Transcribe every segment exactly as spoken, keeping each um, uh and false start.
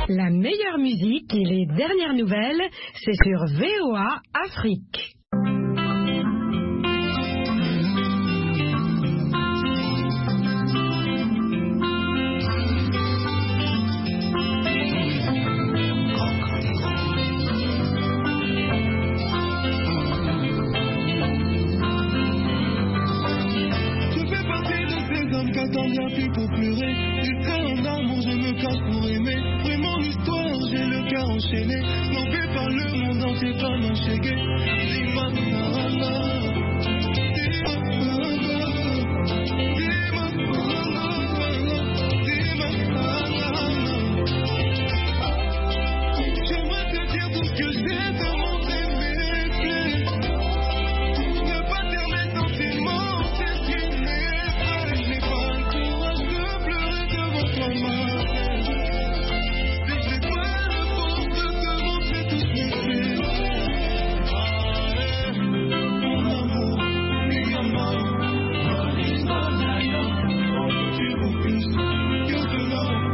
La meilleure musique et les dernières nouvelles, c'est sur V O A Afrique. T'en viens plus pour pleurer. Tu fais un amour, je me cache pour aimer. Oui, mon histoire, j'ai le cœur enchaîné. Manqué par le monde entier, pas m'enchaîner. Dis-moi, dis-moi, j'aimerais te dire tout ce que j'ai dans mon bébé. Ne pas taire mes sentiments, c'est ce qui m'effraie. Je n'ai pas le courage de pleurer devant toi, ma belle. Si j'ai pas la force de te montrer tout ce que j'ai fait. Ah, mon amour, mi amor, tu vaux plus que de l'or.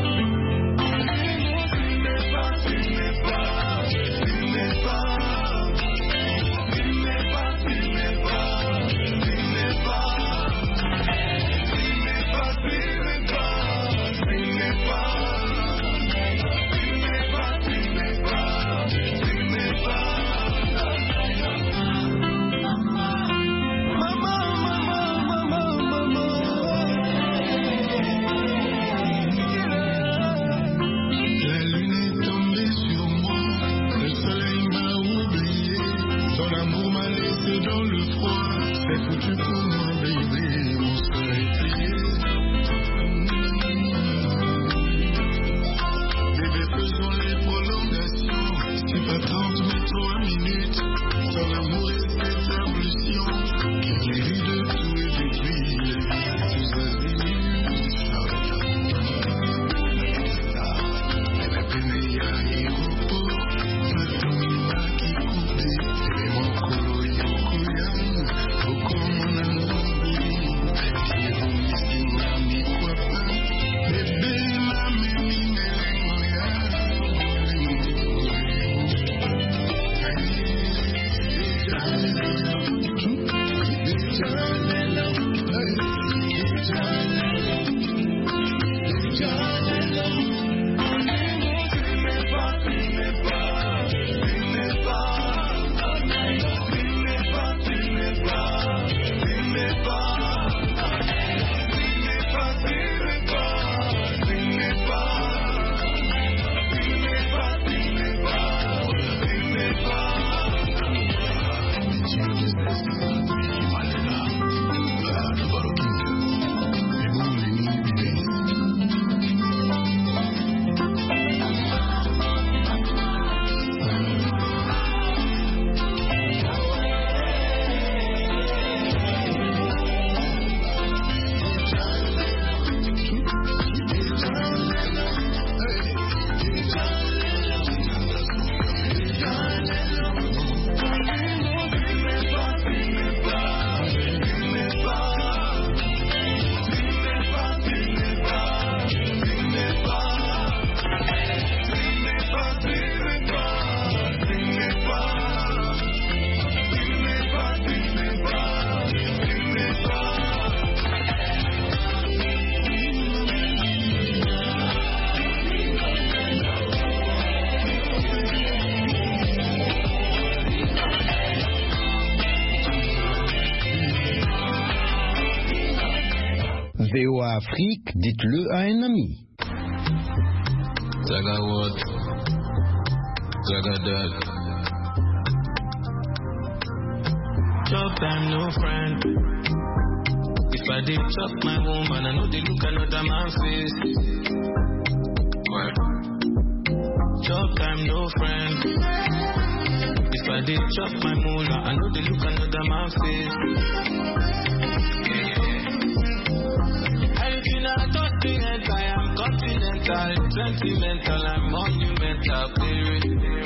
V O A Afrique, dites-le à un ami. Zaga what? Zaga that. Chop time, no friend. If I did chop my woman, I know they look another man face. What? Chop time, no friend. If I did chop my moolah, I know they look another man face. I am continental, sentimental, I'm monumental, baby.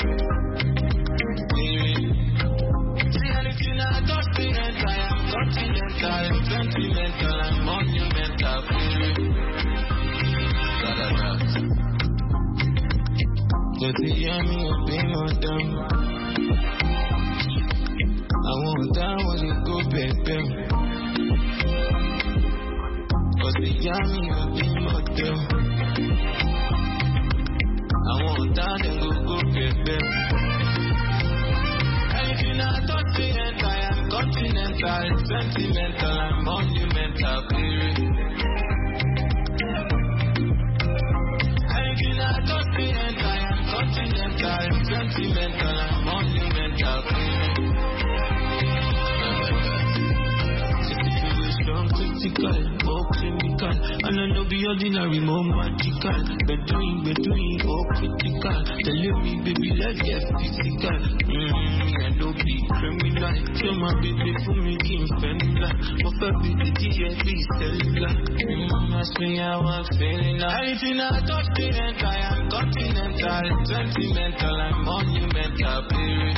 See anything I touch, I am continental, sentimental, I'm monumental, baby. But the yummy will be more dumb. I want that when you go, baby. But the yummy will be more dumb. I want that and go, go, baby. Anything I touch the end, I am continental, sentimental, and monumental, period. Anything I touch the end, I am continental, sentimental, and monumental, period. Strong, critical, oh clinical, and I know be ordinary, more magical. But doing, but doing, oh critical. Tell me, baby, let's get physical. Mm-hmm, I don't be criminal. Tell my baby for me, King Fender. But for me, the G S B cellular. Mm-hmm, ask me how I'm feeling now. Anything I touch the end, I am continental, sentimental, and monumental, period.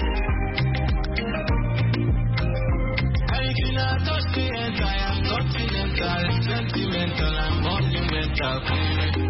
Anything I touch the end, I am continental, sentimental, and monumental, period.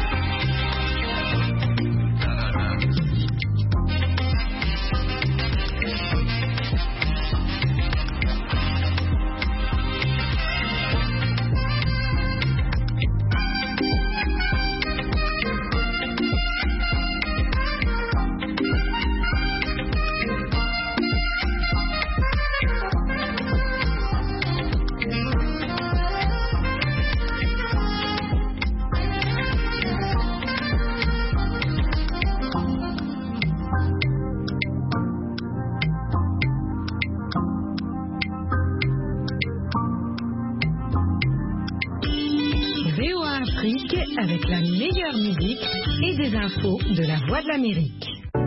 Avec la meilleure musique et des infos de la Voix de l'Amérique.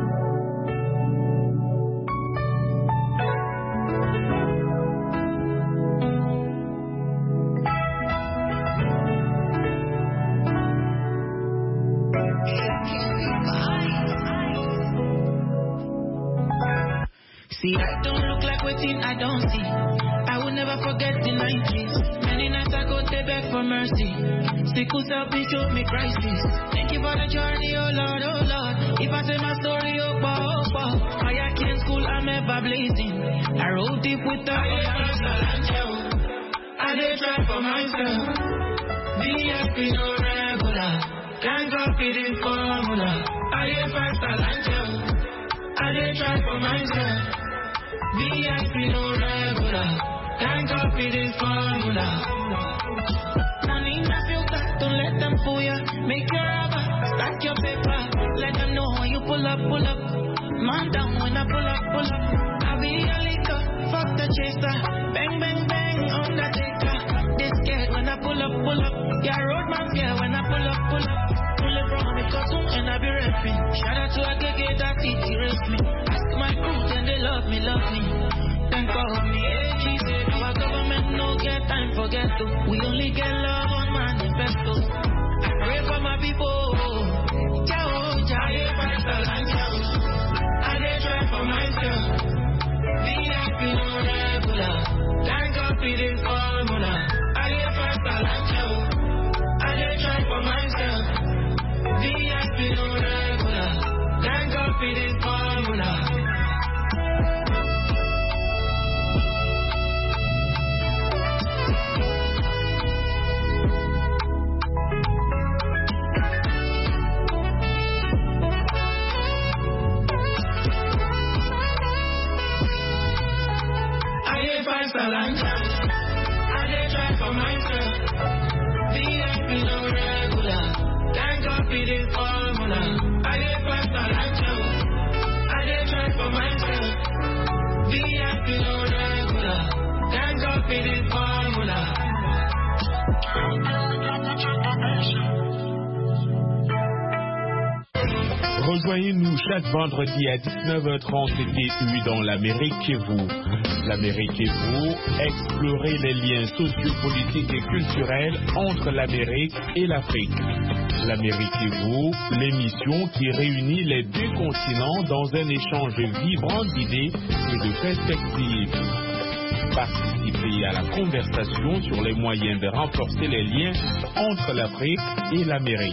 See, I don't look like waiting, I don't see. I will never forget the nineties. Many nights I go to beg for mercy. Sickle self me show me crisis. Thank you for the journey, oh Lord, oh Lord. If I say my story, oh boy, oh boy. I came school, I'm ever blazing. I roll deep with the I did try for myself. B S P no regular. Can't copy the formula. I did fast a I did try for myself. V I P no regular. Can't copy this formula. Money in the filter, don't let them fool ya. Make your rubber, stack your paper. Let them know when you pull up, pull up. Man down when I pull up, pull up. I'll be a liquor, fuck the chaser. Bang, bang, bang, Undertaker. They scared when I pull up, pull up. Yeah, roadman scared when I pull up, pull up. Pull it from the costume and I be rapping. Shout out to a K K that T T race me. Ask my crew and they love me, love me. Thank God me, A G said our government no get time for ghetto. We only get love on manifesto. I pray for my people. Ciao, ciao, I dey try for myself. V I P no regular. Can't copy this formula. I dey fast like ciao. I dey try for myself. V I P no regular. Can't copy this formula. I dey try for myself. V I P no regular. Can't copy this formula. I dey faster like you. I dey try for myself. V I P no regular. Can't copy this formula. Rejoignez-nous chaque vendredi à dix-neuf heures trente et U dans l'Amérique et vous. L'Amérique et vous, explorez les liens sociopolitiques et culturels entre l'Amérique et l'Afrique. L'Amérique et vous, l'émission qui réunit les deux continents dans un échange vibrant d'idées et de perspectives. Participez à la conversation sur les moyens de renforcer les liens entre l'Afrique et l'Amérique.